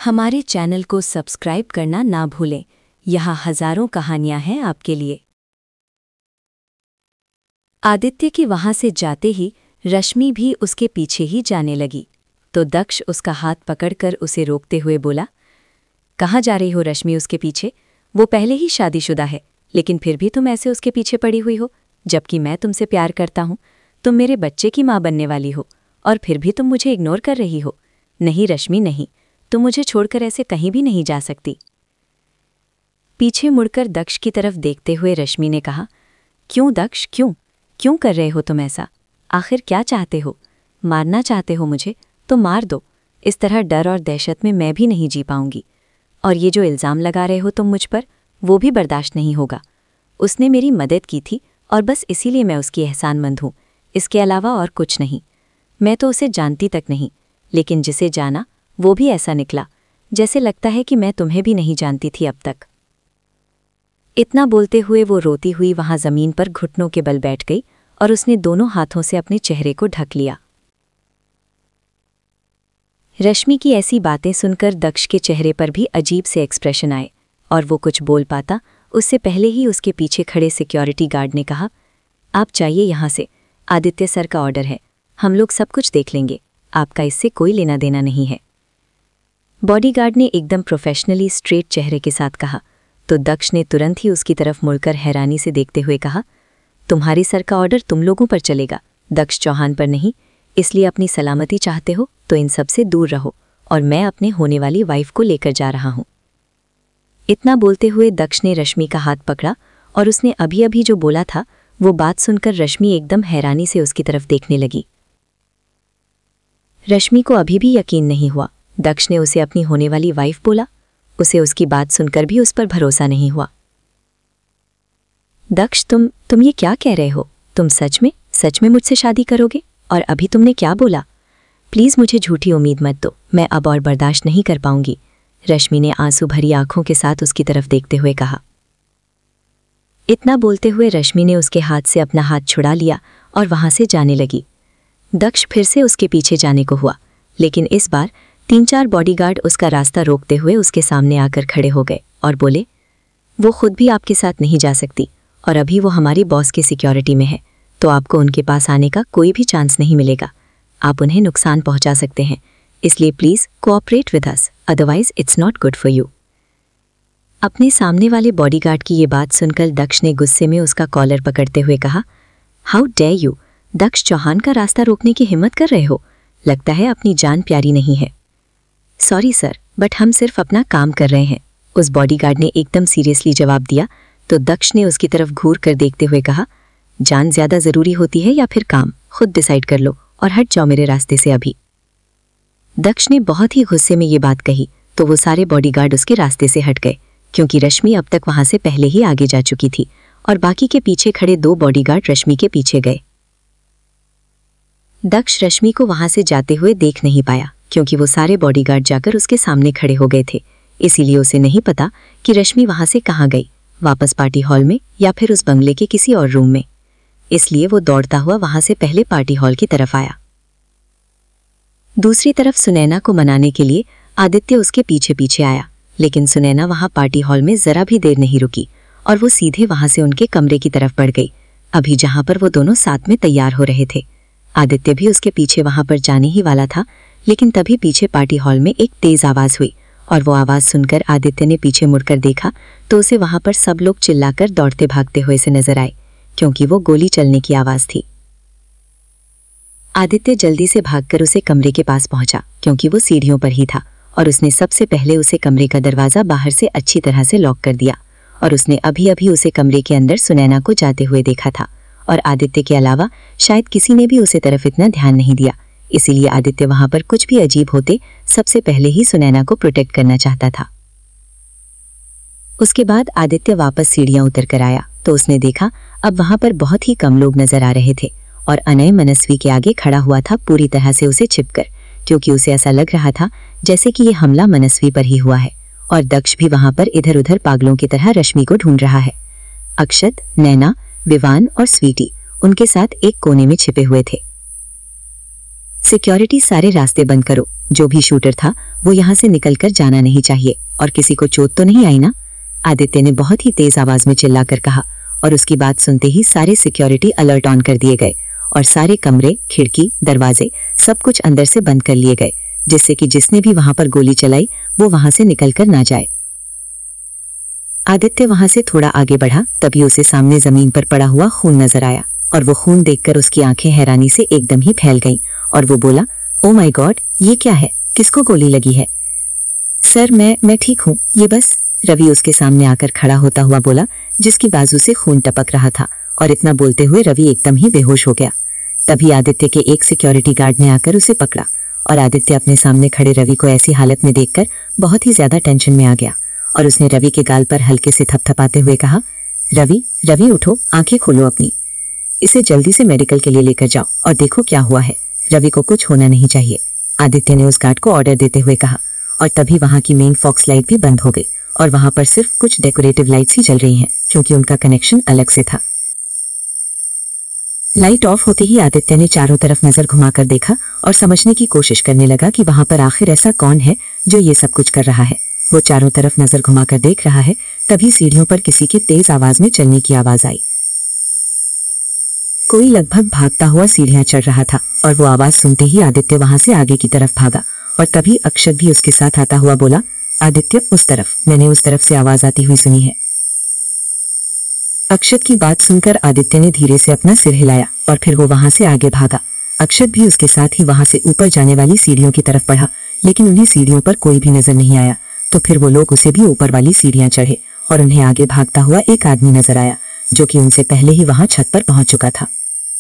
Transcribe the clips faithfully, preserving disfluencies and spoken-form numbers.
हमारे चैनल को सब्सक्राइब करना ना भूलें। यहाँ हजारों कहानियां हैं आपके लिए। आदित्य की वहां से जाते ही रश्मि भी उसके पीछे ही जाने लगी, तो दक्ष उसका हाथ पकड़कर उसे रोकते हुए बोला, कहाँ जा रही हो रश्मि उसके पीछे? वो पहले ही शादीशुदा है, लेकिन फिर भी तुम ऐसे उसके पीछे पड़ी हुई हो, जबकि मैं तुमसे प्यार करता हूँ। तुम मेरे बच्चे की माँ बनने वाली हो, और फिर भी तुम मुझे इग्नोर कर रही हो। नहीं रश्मि नहीं, तुम मुझे छोड़कर ऐसे कहीं भी नहीं जा सकती। पीछे मुड़कर दक्ष की तरफ देखते हुए रश्मि ने कहा, क्यों दक्ष, क्यों क्यों कर रहे हो तुम ऐसा? आखिर क्या चाहते हो? मारना चाहते हो मुझे? तो मार दो। इस तरह डर और दहशत में मैं भी नहीं जी पाऊंगी। और ये जो इल्ज़ाम लगा रहे हो तुम मुझ पर, वो भी बर्दाश्त नहीं होगा। उसने मेरी मदद की थी और बस इसीलिए मैं उसकी एहसानमंद हूँ, इसके अलावा और कुछ नहीं। मैं तो उसे जानती तक नहीं, लेकिन जिसे जाना वो भी ऐसा निकला जैसे लगता है कि मैं तुम्हें भी नहीं जानती थी अब तक। इतना बोलते हुए वो रोती हुई वहां जमीन पर घुटनों के बल बैठ गई और उसने दोनों हाथों से अपने चेहरे को ढक लिया। रश्मि की ऐसी बातें सुनकर दक्ष के चेहरे पर भी अजीब से एक्सप्रेशन आए और वो कुछ बोल पाता उससे पहले ही उसके पीछे खड़े सिक्योरिटी गार्ड ने कहा, आप जाइए यहाँ से, आदित्य सर का ऑर्डर है, हम लोग सब कुछ देख लेंगे, आपका इससे कोई लेना देना नहीं है। बॉडीगार्ड ने एकदम प्रोफेशनली स्ट्रेट चेहरे के साथ कहा, तो दक्ष ने तुरंत ही उसकी तरफ मुड़कर हैरानी से देखते हुए कहा, तुम्हारी सर का ऑर्डर तुम लोगों पर चलेगा, दक्ष चौहान पर नहीं। इसलिए अपनी सलामती चाहते हो तो इन सब से दूर रहो, और मैं अपने होने वाली वाइफ को लेकर जा रहा हूं। इतना बोलते हुए दक्ष ने रश्मि का हाथ पकड़ा और उसने अभी अभी जो बोला था वो बात सुनकर रश्मि एकदम हैरानी से उसकी तरफ देखने लगी। रश्मि को अभी भी यकीन नहीं हुआ दक्ष ने उसे अपनी होने वाली वाइफ बोला। उसे उसकी बात सुनकर भी उस पर भरोसा नहीं हुआ। दक्ष, तुम तुम ये क्या कह रहे हो? तुम सच में सच में मुझसे शादी करोगे? और अभी तुमने क्या बोला? प्लीज मुझे झूठी उम्मीद मत दो, मैं अब और बर्दाश्त नहीं कर पाऊंगी, रश्मि ने आंसू भरी आंखों के साथ उसकी तरफ देखते हुए कहा। इतना बोलते हुए रश्मि ने उसके हाथ से अपना हाथ छुड़ा लिया और वहां से जाने लगी। दक्ष फिर से उसके पीछे जाने को हुआ, लेकिन इस बार तीन चार बॉडीगार्ड उसका रास्ता रोकते हुए उसके सामने आकर खड़े हो गए और बोले, वो खुद भी आपके साथ नहीं जा सकती और अभी वो हमारी बॉस के सिक्योरिटी में है, तो आपको उनके पास आने का कोई भी चांस नहीं मिलेगा। आप उन्हें नुकसान पहुंचा सकते हैं, इसलिए please cooperate with us, otherwise it's not good for you. अपने सामने वाले बॉडीगार्ड की ये बात सुनकर दक्ष ने गुस्से में उसका कॉलर पकड़ते हुए कहा, how dare you, Daksh Chauhan का रास्ता रोकने की हिम्मत कर रहे हो? लगता है अपनी जान प्यारी नहीं है। सॉरी सर, बट हम सिर्फ अपना काम कर रहे हैं, उस बॉडीगार्ड ने एकदम सीरियसली जवाब दिया। तो दक्ष ने उसकी तरफ घूर कर देखते हुए कहा, जान ज्यादा जरूरी होती है या फिर काम? खुद डिसाइड कर लो और हट जाओ मेरे रास्ते से अभी। दक्ष ने बहुत ही गुस्से में ये बात कही तो वो सारे बॉडीगार्ड उसके रास्ते से हट गए, क्योंकि रश्मि अब तक वहां से पहले ही आगे जा चुकी थी और बाकी के पीछे खड़े दो बॉडीगार्ड रश्मि के पीछे गए। दक्ष रश्मि को वहां से जाते हुए देख नहीं पाया, क्योंकि वो सारे बॉडीगार्ड जाकर उसके सामने खड़े हो गए थे। इसीलिए उसे नहीं पता कि रश्मि वहां से कहाँ गई, वापस पार्टी हॉल में या फिर उस बंगले के किसी और रूम में। इसलिए वो दौड़ता हुआ वहां से पहले पार्टी हॉल की तरफ आया। दूसरी तरफ सुनैना को मनाने के लिए आदित्य उसके पीछे पीछे आया, लेकिन सुनैना वहां पार्टी हॉल में जरा भी देर नहीं रुकी और वो सीधे वहां से उनके कमरे की तरफ बढ़ गई, अभी जहां पर वो दोनों साथ में तैयार हो रहे थे। आदित्य भी उसके पीछे वहां पर जाने ही वाला था, लेकिन तभी पीछे पार्टी हॉल में एक तेज आवाज हुई और वो आवाज सुनकर आदित्य ने पीछे मुड़कर देखा तो उसे वहां पर सब लोग चिल्लाकर दौड़ते भागते हुए से नजर आए, क्योंकि वो गोली चलने की आवाज थी। आदित्य जल्दी से भागकर उसे कमरे के पास पहुंचा, क्योंकि वो सीढ़ियों पर ही था, और उसने सबसे पहले उसे कमरे का दरवाजा बाहर से अच्छी तरह से लॉक कर दिया। और उसने अभी अभी उसे कमरे के अंदर सुनैना को जाते हुए देखा था, और आदित्य के अलावा शायद किसी ने भी उसे तरफ इतना ध्यान नहीं दिया। इसीलिए आदित्य वहां पर कुछ भी अजीब होते सबसे पहले ही सुनैना को प्रोटेक्ट करना चाहता था। उसके बाद आदित्य वापस सीढ़ियां उतर कर आया तो उसने देखा अब वहां पर बहुत ही कम लोग नजर आ रहे थे, और अनय मनस्वी के आगे खड़ा हुआ था पूरी तरह से उसे छिपकर, क्योंकि उसे ऐसा लग रहा था जैसे कि ये हमला मनस्वी पर ही हुआ है। और दक्ष भी वहां पर इधर उधर पागलों की तरह रश्मि को ढूंढ रहा है। अक्षत, नैना, विवान और स्वीटी उनके साथ एक कोने में छिपे हुए थे। सिक्योरिटी सारे रास्ते बंद करो, जो भी शूटर था वो यहाँ से निकलकर जाना नहीं चाहिए, और किसी को चोट तो नहीं आई ना? आदित्य ने बहुत ही तेज आवाज में चिल्लाकर कहा, और उसकी बात सुनते ही सारे सिक्योरिटी अलर्ट ऑन कर दिए गए और सारे कमरे, खिड़की, दरवाजे सब कुछ अंदर से बंद कर लिए गए, जिससे कि जिसने भी वहां पर गोली चलाई वो वहां से निकलकर ना जाए। आदित्य वहां से थोड़ा आगे बढ़ा, तभी उसे सामने जमीन पर पड़ा हुआ खून नजर आया, और वो खून देखकर उसकी आंखें हैरानी से एकदम ही फैल गईं, और वो बोला, ओ माय गॉड, ये क्या है? किसको गोली लगी है? सर मैं मैं ठीक हूँ, ये बस, रवि उसके सामने आकर खड़ा होता हुआ बोला, जिसकी बाजू से खून टपक रहा था, और इतना बोलते हुए रवि एकदम ही बेहोश हो गया। तभी आदित्य के एक सिक्योरिटी गार्ड ने आकर उसे पकड़ा, और आदित्य अपने सामने खड़े रवि को ऐसी हालत में देखकर बहुत ही ज्यादा टेंशन में आ गया, और उसने रवि के गाल पर हल्के से थपथपाते हुए कहा, रवि रवि उठो, आंखें खोलो अपनी, इसे जल्दी से मेडिकल के लिए लेकर जाओ और देखो क्या हुआ है, रवि को कुछ होना नहीं चाहिए, आदित्य ने उस गार्ड को ऑर्डर देते हुए कहा। और तभी वहां की मेन फॉक्स लाइट भी बंद हो गई, और वहां पर सिर्फ कुछ डेकोरेटिव लाइट्स ही जल रही हैं, क्योंकि उनका कनेक्शन अलग से था। लाइट ऑफ होते ही आदित्य ने चारों तरफ नजर घुमाकर देखा और समझने की कोशिश करने लगा कि वहां पर आखिर ऐसा कौन है जो ये सब कुछ कर रहा है। वो चारों तरफ नजर घुमाकर देख रहा है, तभी सीढ़ियों पर किसी की तेज आवाज में चलने की आवाज आई। कोई लगभग भागता हुआ सीढ़ियां चढ़ रहा था, और वो आवाज सुनते ही आदित्य वहां से आगे की तरफ भागा, और तभी अक्षत भी उसके साथ आता हुआ बोला, आदित्य उस तरफ, मैंने उस तरफ से आवाज आती हुई सुनी है। अक्षत की बात सुनकर आदित्य ने धीरे से अपना सिर हिलाया, और फिर वो वहां से आगे भागा। अक्षत भी उसके साथ ही वहां से ऊपर जाने वाली सीढ़ियों की तरफ बढ़ा, लेकिन उन्हें सीढ़ियों पर कोई भी नजर नहीं आया। तो फिर वो लोग उसे भी ऊपर वाली सीढ़ियां चढ़े, और उन्हें आगे भागता हुआ एक आदमी नजर आया, जो कि उनसे पहले ही वहां छत पर पहुंच चुका था।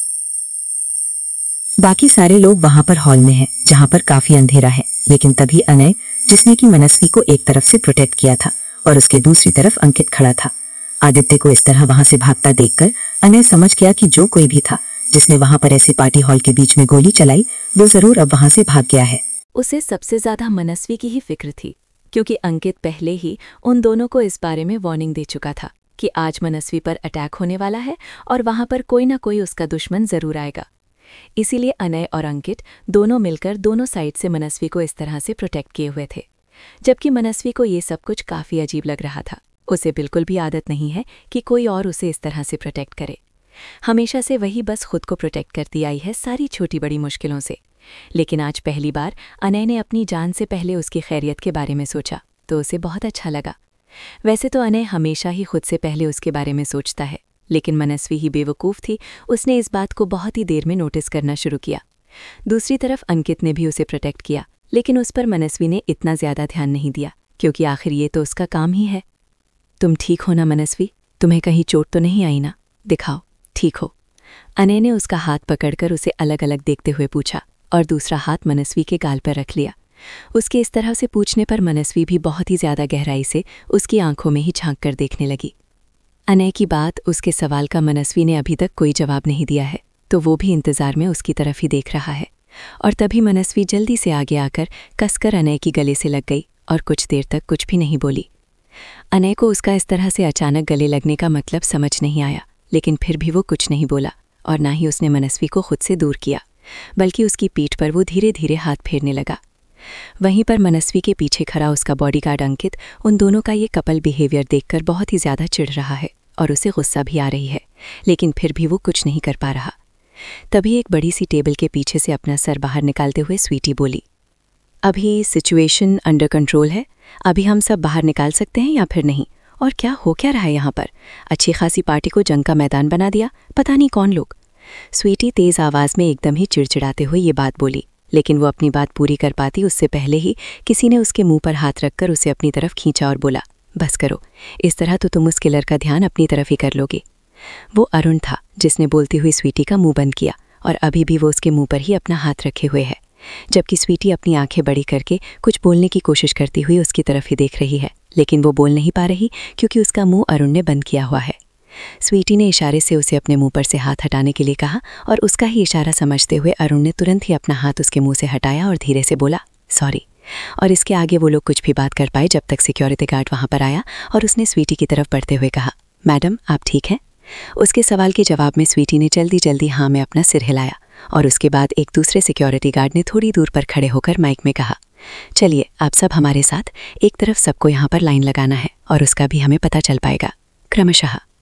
बाकी सारे लोग वहां पर हॉल में हैं, जहां पर काफी अंधेरा है, लेकिन तभी अनय, जिसने की मनस्वी को एक तरफ से प्रोटेक्ट किया था और उसके दूसरी तरफ अंकित खड़ा था। आदित्य को इस तरह वहां से भागता देखकर अनय समझ गया कि जो कोई भी था जिसने वहां पर ऐसे पार्टी हॉल के बीच में गोली चलाई, वो जरूर अब वहां से भाग गया है। उसे सबसे ज्यादा मनस्वी की ही फिक्र थी, क्योंकि अंकित पहले ही उन दोनों को इस बारे में वार्निंग दे चुका था कि आज मनस्वी पर अटैक होने वाला है और वहां पर कोई ना कोई उसका दुश्मन जरूर आएगा। इसीलिए अनय और अंकित दोनों मिलकर दोनों साइड से मनस्वी को इस तरह से प्रोटेक्ट किए हुए थे, जबकि मनस्वी को ये सब कुछ काफी अजीब लग रहा था। उसे बिल्कुल भी आदत नहीं है कि कोई और उसे इस तरह से प्रोटेक्ट करे। हमेशा से वही बस खुद को प्रोटेक्ट करती आई है सारी छोटी बड़ी मुश्किलों से, लेकिन आज पहली बार अनय ने अपनी जान से पहले उसकी खैरियत के बारे में सोचा, तो उसे बहुत अच्छा लगा। वैसे तो अनय हमेशा ही खुद से पहले उसके बारे में सोचता है, लेकिन मनस्वी ही बेवकूफ़ थी, उसने इस बात को बहुत ही देर में नोटिस करना शुरू किया। दूसरी तरफ अंकित ने भी उसे प्रोटेक्ट किया, लेकिन उस पर मनस्वी ने इतना ज़्यादा ध्यान नहीं दिया, क्योंकि आखिर ये तो उसका काम ही है। तुम ठीक हो ना मनस्वी? तुम्हें कहीं चोट तो नहीं आई ना? दिखाओ ठीक हो। अनय ने उसका हाथ पकड़कर उसे अलग अलग देखते हुए पूछा, और दूसरा हाथ मनस्वी के गाल पर रख लिया। उसके इस तरह से पूछने पर मनस्वी भी बहुत ही ज़्यादा गहराई से उसकी आंखों में ही झांक कर देखने लगी। अनय की बात, उसके सवाल का मनस्वी ने अभी तक कोई जवाब नहीं दिया है, तो वो भी इंतज़ार में उसकी तरफ ही देख रहा है। और तभी मनस्वी जल्दी से आगे आकर कसकर अनय की गले से लग गई और कुछ देर तक कुछ भी नहीं बोली। अनय को उसका इस तरह से अचानक गले लगने का मतलब समझ नहीं आया, लेकिन फिर भी वो कुछ नहीं बोला, और ना ही उसने मनस्वी को खुद से दूर किया, बल्कि उसकी पीठ पर वो धीरे धीरे हाथ फेरने लगा। वहीं पर मनस्वी के पीछे खड़ा उसका बॉडीगार्ड अंकित उन दोनों का ये कपल बिहेवियर देखकर बहुत ही ज़्यादा चिढ़ रहा है, और उसे गुस्सा भी आ रही है, लेकिन फिर भी वो कुछ नहीं कर पा रहा। तभी एक बड़ी सी टेबल के पीछे से अपना सर बाहर निकालते हुए स्वीटी बोली, अभी सिचुएशन अंडर कंट्रोल है, अभी हम सब बाहर निकाल सकते हैं या फिर नहीं? और क्या हो क्या रहा है यहाँ पर? अच्छी खासी पार्टी को जंग का मैदान बना दिया, पता नहीं कौन लोग। स्वीटी तेज़ आवाज़ में एकदम ही चिड़चिड़ाते हुए ये बात बोली, लेकिन वो अपनी बात पूरी कर पाती उससे पहले ही किसी ने उसके मुंह पर हाथ रखकर उसे अपनी तरफ खींचा और बोला, बस करो, इस तरह तो तुम उस किलर का ध्यान अपनी तरफ ही कर लोगे। वो अरुण था, जिसने बोलती हुई स्वीटी का मुंह बंद किया, और अभी भी वो उसके मुंह पर ही अपना हाथ रखे हुए है, जबकि स्वीटी अपनी आंखें बड़ी करके कुछ बोलने की कोशिश करती हुई उसकी तरफ ही देख रही है, लेकिन वो बोल नहीं पा रही क्योंकि उसका मुंह अरुण ने बंद किया हुआ है। स्वीटी ने इशारे से उसे अपने मुंह पर से हाथ हटाने के लिए कहा, और उसका ही इशारा समझते हुए अरुण ने तुरंत ही अपना हाथ उसके मुंह से हटाया और धीरे से बोला, सॉरी। और इसके आगे वो लोग कुछ भी बात कर पाए जब तक सिक्योरिटी गार्ड वहां पर आया और उसने स्वीटी की तरफ बढ़ते हुए कहा, मैडम आप ठीक हैं? उसके सवाल के जवाब में स्वीटी ने जल्दी जल्दी हाँ में अपना सिर हिलाया, और उसके बाद एक दूसरे सिक्योरिटी गार्ड ने थोड़ी दूर पर खड़े होकर माइक में कहा, चलिए आप सब हमारे साथ, एक तरफ सबको यहाँ पर लाइन लगाना है और उसका भी हमें पता चल पाएगा क्रमशः।